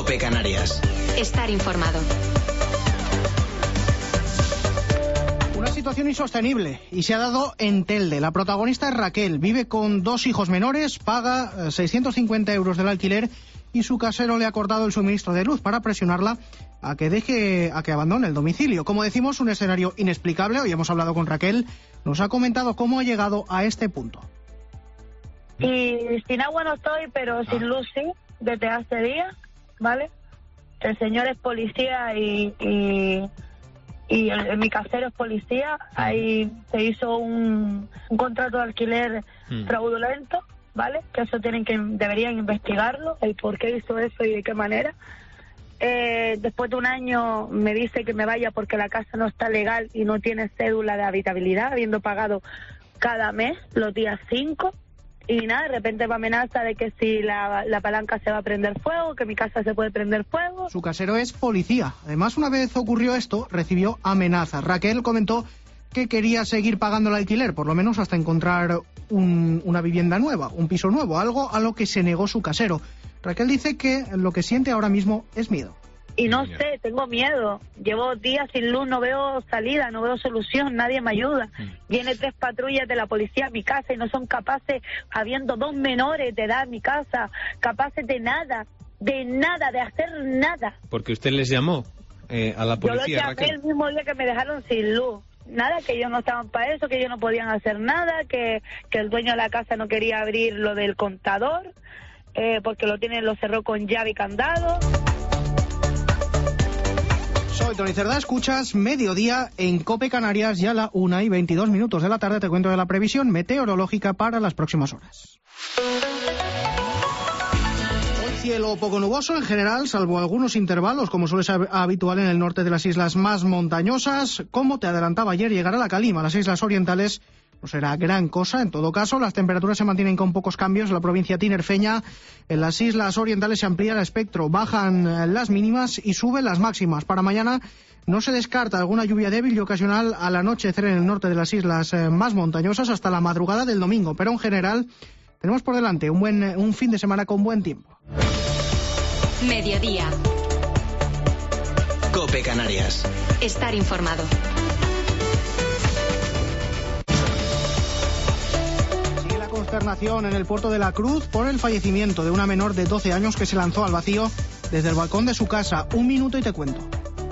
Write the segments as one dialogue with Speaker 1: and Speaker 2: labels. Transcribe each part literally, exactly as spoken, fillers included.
Speaker 1: COPE Canarias.
Speaker 2: Estar informado.
Speaker 3: Una situación insostenible y se ha dado en Telde. La protagonista es Raquel, vive con dos hijos menores, paga seiscientos cincuenta euros del alquiler y su casero le ha cortado el suministro de luz para presionarla a que deje, a que abandone el domicilio. Como decimos, un escenario inexplicable. Hoy hemos hablado con Raquel, nos ha comentado cómo ha llegado a este punto.
Speaker 4: Y sin agua no estoy, pero sin luz sí, desde hace días, ¿vale? El señor es policía y... y... y el, mi casero es policía. Ahí se hizo un, un contrato de alquiler mm. fraudulento, ¿vale? Que eso tienen que deberían investigarlo, el por qué hizo eso y de qué manera. Eh, después de un año me dice que me vaya porque la casa no está legal y no tiene cédula de habitabilidad, habiendo pagado cada mes los días cinco. Y nada, de repente me amenaza de que si la, la palanca se va a prender fuego, que mi casa se puede prender fuego.
Speaker 3: Su casero es policía. Además, una vez ocurrió esto, recibió amenazas. Raquel comentó que quería seguir pagando el alquiler, por lo menos hasta encontrar un, una vivienda nueva, un piso nuevo, algo a lo que se negó su casero. Raquel dice que lo que siente ahora mismo es miedo.
Speaker 4: Y no sé, tengo miedo. Llevo días sin luz, no veo salida, no veo solución, nadie me ayuda. Vienen tres patrullas de la policía a mi casa y no son capaces, habiendo dos menores de edad en mi casa, capaces de nada, de nada, de hacer nada.
Speaker 5: Porque usted les llamó eh, a la policía,
Speaker 4: Yo los llamé
Speaker 5: Raquel.
Speaker 4: el mismo día que me dejaron sin luz. Nada, que ellos no estaban para eso, que ellos no podían hacer nada, que, que el dueño de la casa no quería abrir lo del contador, eh, porque lo tiene, lo cerró con llave y candado.
Speaker 3: Soy Tony Cerdá, escuchas Mediodía en COPE Canarias, ya a la una y veintidós minutos de la tarde te cuento de la previsión meteorológica para las próximas horas. Hoy cielo poco nuboso en general, salvo algunos intervalos, como suele ser habitual en el norte de las islas más montañosas. Como te adelantaba ayer, llegará la calima a las islas orientales. No será gran cosa, en todo caso, las temperaturas se mantienen con pocos cambios en la provincia tinerfeña. En las islas orientales se amplía el espectro, bajan las mínimas y suben las máximas. Para mañana no se descarta alguna lluvia débil y ocasional al anochecer en el norte de las islas más montañosas hasta la madrugada del domingo, pero en general tenemos por delante un buen un fin de semana con buen tiempo.
Speaker 2: Mediodía.
Speaker 1: COPE Canarias.
Speaker 2: Estar informado.
Speaker 3: Consternación en el puerto de la Cruz por el fallecimiento de una menor de doce años que se lanzó al vacío desde el balcón de su casa. Un minuto y te cuento.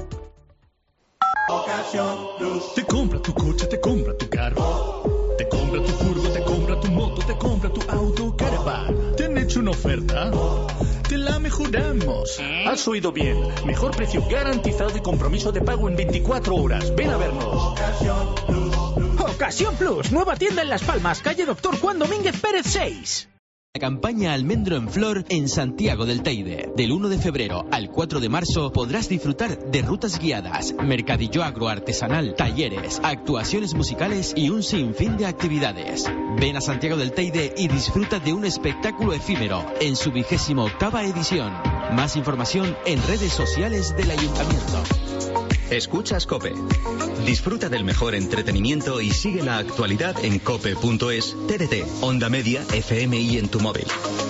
Speaker 6: Te compra tu coche, te compra tu carro, te compra tu furgo, te compra tu moto, te compra tu auto, caravan. ¿Te han hecho una oferta? Te la mejoramos. Has oído bien. Mejor precio garantizado y compromiso de pago en veinticuatro horas. Ven a vernos.
Speaker 7: Ocasión Plus, nueva tienda en Las Palmas, calle Doctor Juan Domínguez Pérez seis.
Speaker 8: La campaña Almendro en Flor en Santiago del Teide. Del uno de febrero al cuatro de marzo podrás disfrutar de rutas guiadas, mercadillo agroartesanal, talleres, actuaciones musicales y un sinfín de actividades. Ven a Santiago del Teide y disfruta de un espectáculo efímero en su vigésima octava edición. Más información en redes sociales del Ayuntamiento.
Speaker 9: Escuchas COPE. Disfruta del mejor entretenimiento y sigue la actualidad en cope punto es, T D T, Onda Media, F M y en tu móvil.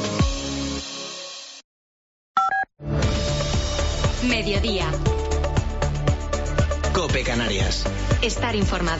Speaker 2: Mediodía.
Speaker 1: COPE Canarias.
Speaker 2: Estar informado.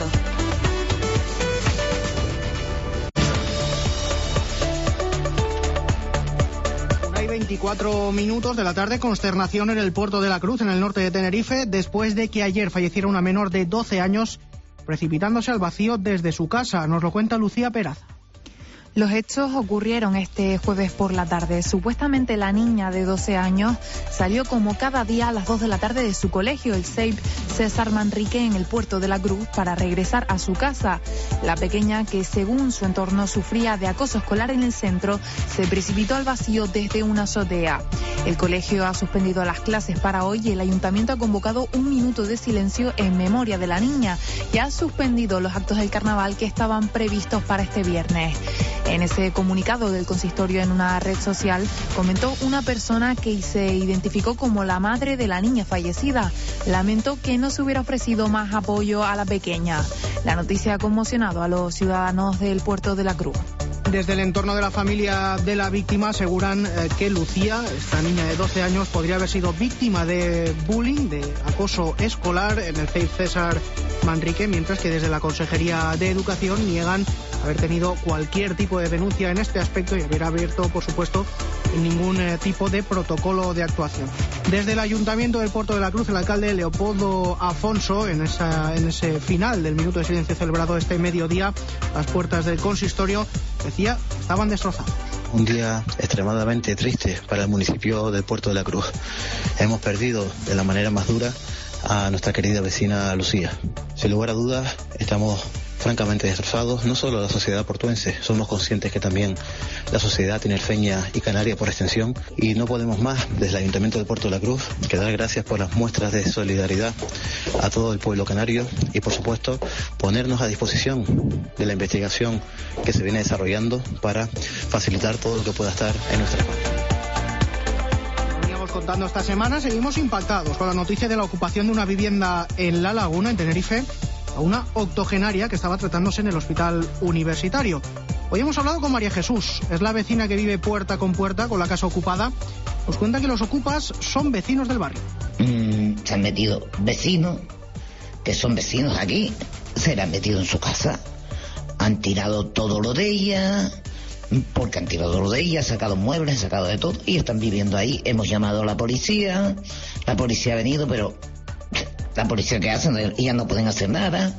Speaker 3: veinticuatro minutos de la tarde, consternación en el puerto de la Cruz, en el norte de Tenerife, después de que ayer falleciera una menor de doce años precipitándose al vacío desde su casa. Nos lo cuenta Lucía Peraza.
Speaker 10: Los hechos ocurrieron este jueves por la tarde. Supuestamente la niña de doce años salió como cada día a las dos de la tarde de su colegio, el S E I P César Manrique, en el puerto de la Cruz, para regresar a su casa. La pequeña, que según su entorno sufría de acoso escolar en el centro, se precipitó al vacío desde una azotea. El colegio ha suspendido las clases para hoy y el ayuntamiento ha convocado un minuto de silencio en memoria de la niña y ha suspendido los actos del carnaval que estaban previstos para este viernes. En ese comunicado del consistorio en una red social, comentó una persona que se identificó como la madre de la niña fallecida. Lamentó que no se hubiera ofrecido más apoyo a la pequeña. La noticia ha conmocionado a los ciudadanos del puerto de la Cruz.
Speaker 3: Desde el entorno de la familia de la víctima aseguran eh, que Lucía, esta niña de doce años, podría haber sido víctima de bullying, de acoso escolar en el C E I P César Manrique, mientras que desde la Consejería de Educación niegan haber tenido cualquier tipo de denuncia en este aspecto y haber abierto, por supuesto, ningún eh, tipo de protocolo de actuación. Desde el Ayuntamiento del Puerto de la Cruz, el alcalde Leopoldo Afonso, en, esa, en ese final del minuto de silencio celebrado este mediodía, las puertas del consistorio, decía que estaban destrozados.
Speaker 1: Un día extremadamente triste para el municipio del Puerto de la Cruz. Hemos perdido de la manera más dura a nuestra querida vecina Lucía. Sin lugar a dudas, estamos francamente destrozados, no solo la sociedad portuense, somos conscientes que también la sociedad tinerfeña y canaria por extensión, y no podemos más, desde el Ayuntamiento del Puerto de la Cruz, que dar gracias por las muestras de solidaridad a todo el pueblo canario y, por supuesto, ponernos a disposición de la investigación que se viene desarrollando para facilitar todo lo que pueda estar en nuestra mano.
Speaker 3: Contando esta semana, seguimos impactados con la noticia de la ocupación de una vivienda en La Laguna, en Tenerife, a una octogenaria que estaba tratándose en el hospital universitario. Hoy hemos hablado con María Jesús, es la vecina que vive puerta con puerta con la casa ocupada. Nos cuenta que los ocupas son vecinos del barrio.
Speaker 11: Mm, se han metido vecinos, que son vecinos aquí, se le han metido en su casa, han tirado todo lo de ella, porque han tirado lo de ella, sacado muebles, sacado de todo, y están viviendo ahí. Hemos llamado a la policía, la policía ha venido, pero la policía que hacen, ellas no pueden hacer nada.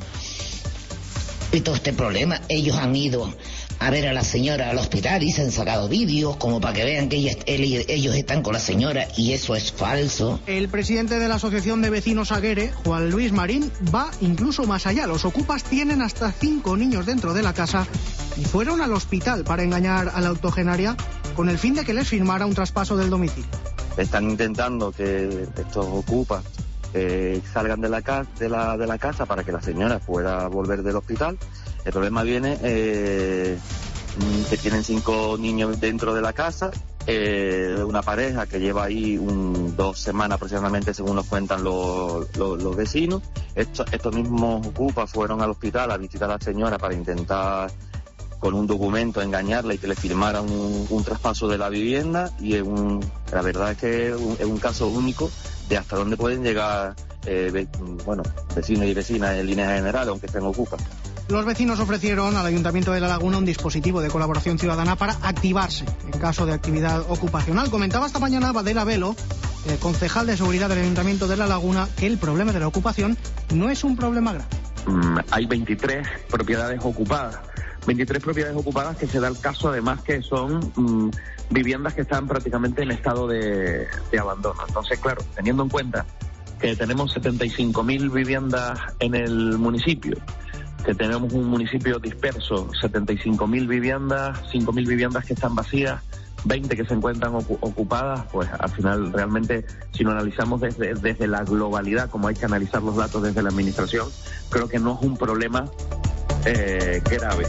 Speaker 11: Y todo este problema, ellos han ido a ver a la señora al hospital y se han sacado vídeos como para que vean que ella, él, ellos están con la señora, y eso es falso.
Speaker 3: El presidente de la Asociación de Vecinos Aguere, Juan Luis Marín, va incluso más allá. Los ocupas tienen hasta cinco niños dentro de la casa y fueron al hospital para engañar a la octogenaria con el fin de que les firmara un traspaso del domicilio.
Speaker 12: Están intentando que estos ocupas eh, salgan de la, ca- de, la, de la casa para que la señora pueda volver del hospital. El problema viene eh, que tienen cinco niños dentro de la casa, eh, una pareja que lleva ahí un, dos semanas aproximadamente, según nos cuentan los, los, los vecinos. Estos, estos mismos ocupas fueron al hospital a visitar a la señora para intentar, con un documento, engañarla y que le firmaran un, un traspaso de la vivienda, y es un, la verdad es que es un, es un caso único de hasta dónde pueden llegar eh, ve, bueno, vecinos y vecinas en línea general, aunque estén ocupas.
Speaker 3: Los vecinos ofrecieron al Ayuntamiento de La Laguna un dispositivo de colaboración ciudadana para activarse en caso de actividad ocupacional. Comentaba esta mañana Badela Velo, el concejal de seguridad del Ayuntamiento de La Laguna, que el problema de la ocupación no es un problema grave.
Speaker 13: Mm, hay veintitrés propiedades ocupadas. veintitrés propiedades ocupadas que se da el caso, además, que son mmm, viviendas que están prácticamente en estado de, de abandono. Entonces, claro, teniendo en cuenta que tenemos setenta y cinco mil viviendas en el municipio, que tenemos un municipio disperso, setenta y cinco mil viviendas, cinco mil viviendas que están vacías, veinte que se encuentran ocu- ocupadas, pues al final realmente, si lo analizamos desde, desde la globalidad, como hay que analizar los datos desde la administración, creo que no es un problema eh, grave.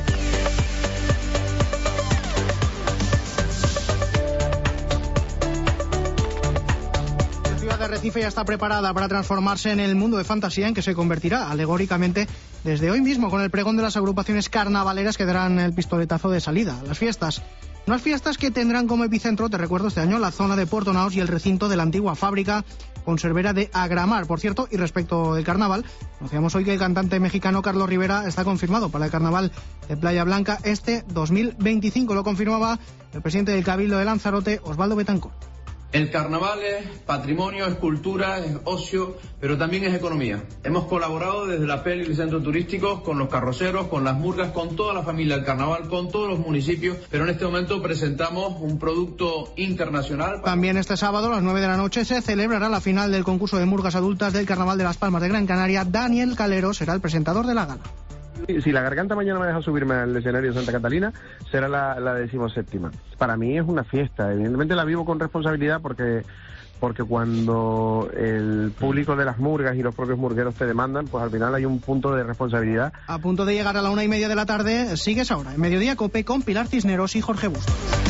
Speaker 3: De Recife ya está preparada para transformarse en el mundo de fantasía en que se convertirá alegóricamente desde hoy mismo, con el pregón de las agrupaciones carnavaleras que darán el pistoletazo de salida a las fiestas. Unas fiestas que tendrán como epicentro, te recuerdo, este año la zona de Puerto Naos y el recinto de la antigua fábrica conservera de Agramar. Por cierto, y respecto del carnaval, conocíamos hoy que el cantante mexicano Carlos Rivera está confirmado para el carnaval de Playa Blanca este dos mil veinticinco. Lo confirmaba el presidente del Cabildo de Lanzarote, Osvaldo Betancourt.
Speaker 14: El carnaval es patrimonio, es cultura, es ocio, pero también es economía. Hemos colaborado desde la P E L y el centro turístico con los carroceros, con las murgas, con toda la familia del carnaval, con todos los municipios, pero en este momento presentamos un producto internacional.
Speaker 3: También este sábado a las nueve de la noche se celebrará la final del concurso de murgas adultas del Carnaval de Las Palmas de Gran Canaria. Daniel Calero será el presentador de la gala.
Speaker 15: Si la garganta mañana me deja subirme al escenario de Santa Catalina, será la, la decimoséptima. Para mí es una fiesta, evidentemente la vivo con responsabilidad porque porque cuando el público de las murgas y los propios murgueros te demandan, pues al final hay un punto de responsabilidad.
Speaker 3: A punto de llegar a la una y media de la tarde, sigues ahora en Mediodía Cope con Pilar Cisneros y Jorge Bustos.